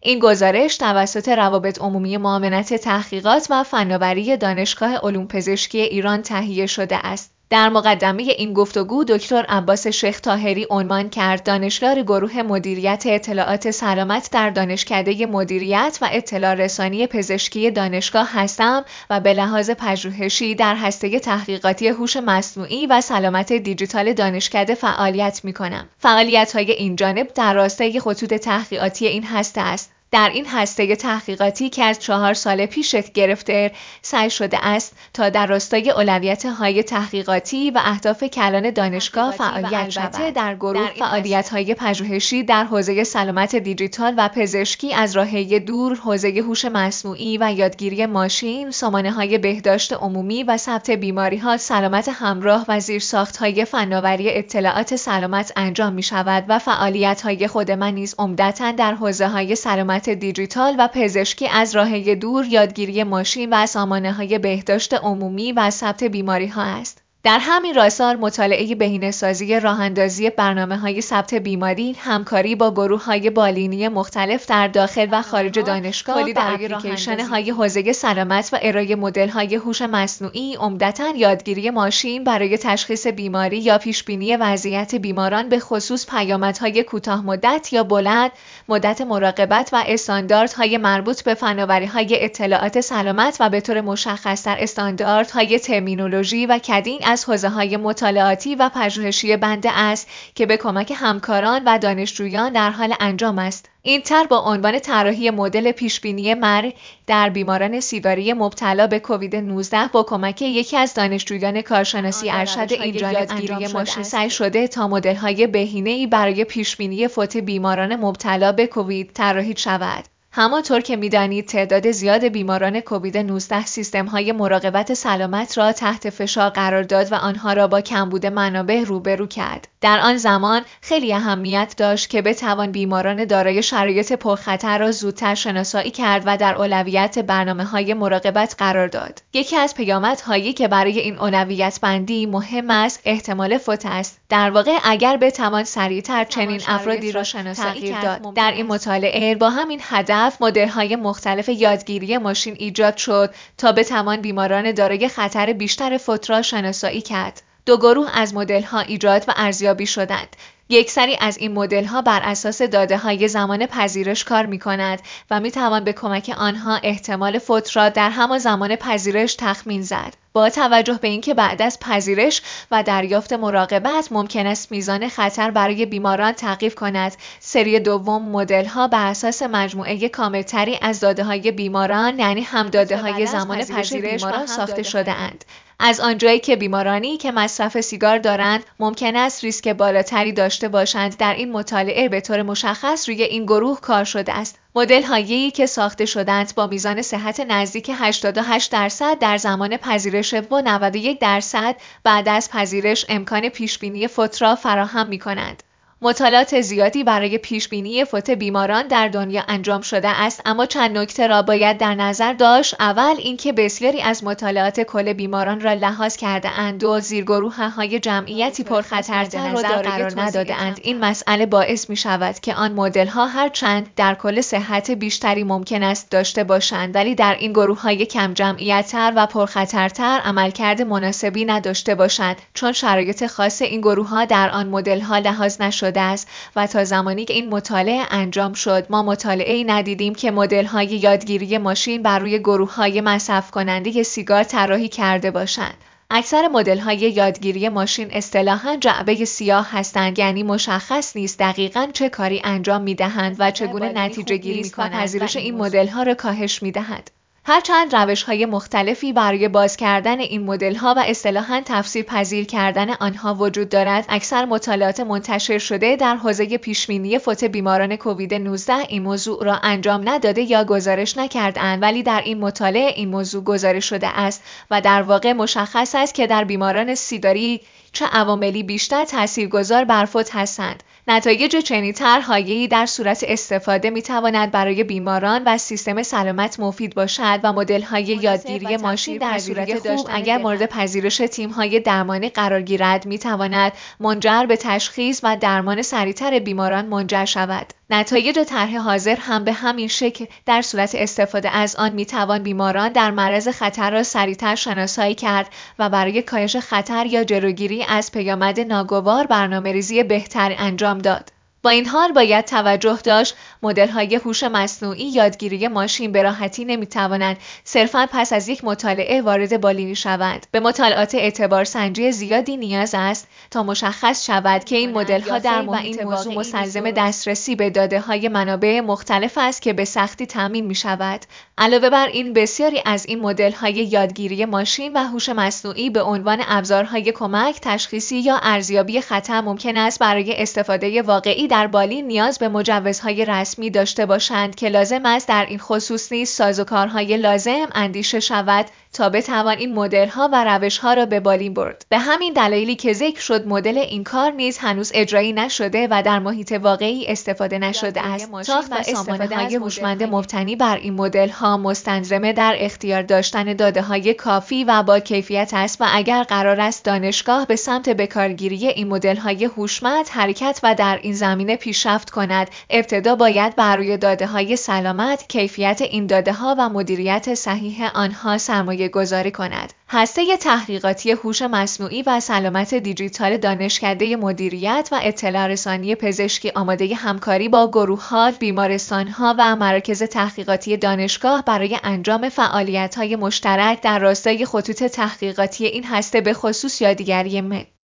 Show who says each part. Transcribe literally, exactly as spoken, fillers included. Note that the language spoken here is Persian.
Speaker 1: این گزارش توسط روابط عمومی معاونت تحقیقات و فناوری دانشگاه علوم پزشکی ایران تهیه شده است. در مقدمه این گفتگو دکتر عباس شیخ طاهری عنوان کرد دانشیار گروه مدیریت اطلاعات سلامت در دانشکده مدیریت و اطلاع رسانی پزشکی دانشگاه هستم و به لحاظ پژوهشی در هسته تحقیقاتی هوش مصنوعی و سلامت دیجیتال دانشکده فعالیت می‌کنم. فعالیت‌های این جانب در راستای خطوط تحقیقاتی این هسته است. در این هسته تحقیقاتی که از چهار سال پیش شکل گرفته سعی شده است تا در راستای اولویت‌های تحقیقاتی و اهداف کلان دانشگاه فعالیت شود. در گروه فعالیت‌های پژوهشی در حوزه سلامت دیجیتال و پزشکی از راهه دور، حوزه هوش مصنوعی و یادگیری ماشین، سامانه‌های بهداشت عمومی و ثبت بیماری‌ها، سلامت همراه و زیرساخت‌های فناوری اطلاعات سلامت انجام می‌شود و فعالیت‌های خود من نیز عمدتاً در حوزه‌های سلامت دیجیتال و پزشکی از راهه دور، یادگیری ماشین و سامانه‌های بهداشت عمومی و ثبت بیماری‌ها است. در همین راستار مطالعه بهینه‌سازی راه‌اندازی برنامه‌های ثبت بیماری، همکاری با گروه‌های بالینی مختلف در داخل و خارج دانشگاه، تولید اپلیکیشن‌های حوزه سلامت و ارائه مدل‌های هوش مصنوعی، عمدتاً یادگیری ماشین برای تشخیص بیماری یا پیشبینی وضعیت بیماران به خصوص پیامدهای کوتاه مدت یا بلند مدت مراقبت و استانداردهای مربوط به فناوری‌های اطلاعات سلامت و به طور مشخص‌تر استانداردهای ترمینولوژی و کدین از حوزه‌های مطالعاتی و پژوهشی بنده است که به کمک همکاران و دانشجویان در حال انجام است. این طرح با عنوان طراحی مدل پیشبینی مرگ در بیماران سیگاری مبتلا به کووید نوزده با کمک یکی از دانشجویان کارشناسی ارشد این جانب یادگیری ماشین سعی شده تا مدل‌های بهینه‌ای برای پیشبینی فوت بیماران مبتلا به کووید طراحی شود. همانطور که می‌دانید تعداد زیاد بیماران کووید نوزده سیستم‌های مراقبت سلامت را تحت فشار قرار داد و آنها را با کمبود منابع روبرو کرد. در آن زمان خیلی اهمیت داشت که بتوان بیماران دارای شرایط پرخطر را زودتر شناسایی کرد و در اولویت برنامه‌های مراقبت قرار داد. یکی از پیامدهایی که برای این اولویت بندی مهم است احتمال فوت است. در واقع اگر بتوان سریعتر چنین افرادی را شناسایی داد. در این مطالعه با همین هدف مدل‌های مختلف یادگیری ماشین ایجاد شد تا بتوان بیماران دارای خطر بیشتر فوت را شناسایی کرد. دو گروه از مدل‌ها ایجاد و ارزیابی شدند. یک سری از این مدل‌ها بر اساس داده‌های زمان پذیرش کار می‌کند و می‌توان به کمک آنها احتمال فوت را در همان زمان پذیرش تخمین زد. با توجه به اینکه بعد از پذیرش و دریافت مراقبت ممکن است میزان خطر برای بیماران تغییر کند، سری دوم مدل‌ها بر اساس مجموعه کاملتری از داده‌های بیماران، یعنی هم داده‌های زمان پذیرش بیماران ساخته شده‌اند. از آنجایی که بیمارانی که مصرف سیگار دارند ممکن است ریسک بالاتری داشته باشند، در این مطالعه به طور مشخص روی این گروه کار شده است. مدل‌هایی که ساخته شدند با میزان صحت نزدیک هشتاد و هشت درصد در زمان پذیرش و نود و یک درصد بعد از پذیرش امکان پیشبینی فوت را فراهم می‌کنند. مطالعات زیادی برای پیشبینی فوت بیماران در دنیا انجام شده است، اما چند نکته را باید در نظر داشت. اول اینکه بسیاری از مطالعات کل بیماران را لحاظ کرده اند و زیرگروه‌های جمعیتی پرخطرتر را قرار نداده اند. این مسئله باعث می شود که آن مدل‌ها هر چند در کل صحت بیشتری ممکن است داشته باشند، ولی در این گروه‌های کم جمعیت‌تر و پرخطرتر عملکرد مناسبی نداشته باشند، چون شرایط خاص این گروه‌ها در آن مدل‌ها لحاظ نشده است و تا زمانی که این مطالعه انجام شد ما مطالعه‌ای ندیدیم که مدل‌های یادگیری ماشین بر روی گروه‌های مصرف کننده سیگار طراحی کرده باشند. اکثر مدل‌های یادگیری ماشین اصطلاحاً جعبه سیاه هستند، یعنی مشخص نیست دقیقاً چه کاری انجام می‌دهند و چگونه نتیجه گیری می‌کنند و پذیرش این مدل‌ها را کاهش می‌دهند. هرچند روش‌های مختلفی برای باز کردن این مدل‌ها و اصطلاحاً تفسیر پذیر کردن آنها وجود دارد، اکثر مطالعات منتشر شده در حوزه پیشبینی فوت بیماران کووید نوزده این موضوع را انجام نداده یا گزارش نکرده‌اند، ولی در این مطالعه این موضوع گزارش شده است و در واقع مشخص است که در بیماران سیگاری چه عواملی بیشتر تاثیرگذار بر فوت هستند. نتایج چنین طرح‌هایی در صورت استفاده می‌تواند برای بیماران و سیستم سلامت مفید باشد و مدل‌های یادگیری ماشین در صورت خوب اگر مورد پذیرش تیم‌های درمانی قرار گیرد می‌تواند منجر به تشخیص و درمان سریعتر بیماران منجر شود. نتایج طرح حاضر هم به همین شکل در صورت استفاده از آن میتوان بیماران در معرض خطر را سریعتر شناسایی کرد و برای کاهش خطر یا جلوگیری از پیامد ناگوار برنامه‌ریزی بهتر انجام داد. با این حال باید توجه داشت مدل‌های هوش مصنوعی یادگیری ماشین به راحتی نمی‌توانند صرفاً پس از یک مطالعه وارد بالینی شوند. به مطالعات اعتبارسنجی زیادی نیاز است تا مشخص شود که این مدل‌ها در محیط واقعی مستلزم دسترسی به داده‌های منابع مختلف است که به سختی تامین می‌شود. علاوه بر این بسیاری از این مدل‌های یادگیری ماشین و هوش مصنوعی به عنوان ابزارهای کمک، تشخیصی یا ارزیابی خطر ممکن است برای استفاده واقعی در بالین نیاز به مجوزهای رسمی داشته باشند که لازم است در این خصوص نیز سازوکارهای لازم اندیشه شود تا بتوان این مدل‌ها و روش‌ها را به بالین برد. به همین دلایلی که ذکر شد مدل این کار نیز هنوز اجرایی نشده و در محیط واقعی استفاده نشده است. ساخت و سامانه‌های هوشمند مبتنی بر این مدل‌ها مستلزم در اختیار داشتن داده‌های کافی و با کیفیت است و اگر قرار است دانشگاه به سمت بکارگیری این مدل‌های هوشمند حرکت و در این زمینه پیشرفت کند، ابتدا باید بر روی داده‌های سلامت، کیفیت این داده‌ها و مدیریت صحیح آنها سرمایه گذاری کند. هسته تحقیقاتی هوش مصنوعی و سلامت دیجیتال دانشکده مدیریت و اطلاع رسانی پزشکی آماده همکاری با گروه‌ها، بیمارستان‌ها و مراکز تحقیقاتی دانشگاه برای انجام فعالیت‌های مشترک در راستای خطوط تحقیقاتی این هسته به خصوص یادگیری